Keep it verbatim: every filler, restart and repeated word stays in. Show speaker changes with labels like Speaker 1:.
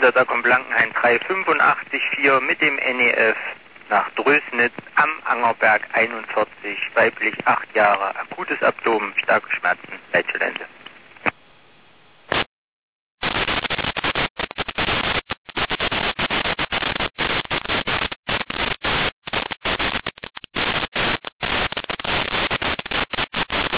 Speaker 1: Weserdackung Blankenhain drei fünfundachtzig vier mit dem N E F nach Drösnitz am Angerberg einundvierzig, weiblich acht Jahre, akutes Abdomen, starke Schmerzen, Leitstelle.